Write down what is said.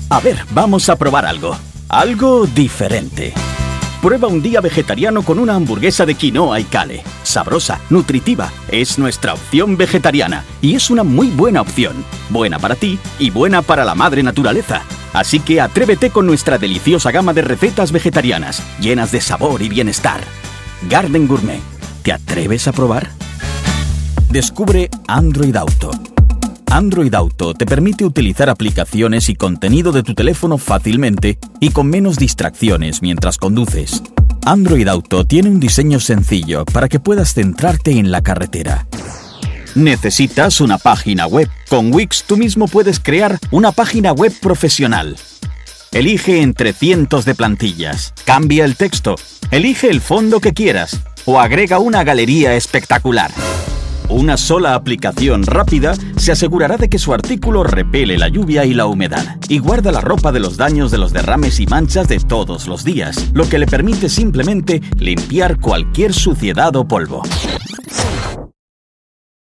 A ver, vamos a probar algo. Algo diferente. Prueba un día vegetariano con una hamburguesa de quinoa y kale. Sabrosa, nutritiva, es nuestra opción vegetariana. Y es una muy buena opción. Buena para ti y buena para la madre naturaleza. Así que atrévete con nuestra deliciosa gama de recetas vegetarianas, llenas de sabor y bienestar. Garden Gourmet. ¿Te atreves a probar? Descubre Android Auto. Android Auto te permite utilizar aplicaciones y contenido de tu teléfono fácilmente y con menos distracciones mientras conduces. Android Auto tiene un diseño sencillo para que puedas centrarte en la carretera. ¿Necesitas una página web? Con Wix tú mismo puedes crear una página web profesional. Elige entre cientos de plantillas. Cambia el texto. Elige el fondo que quieras. O agrega una galería espectacular. Una sola aplicación rápida se asegurará de que su artículo repele la lluvia y la humedad y guarda la ropa de los daños de los derrames y manchas de todos los días, lo que le permite simplemente limpiar cualquier suciedad o polvo.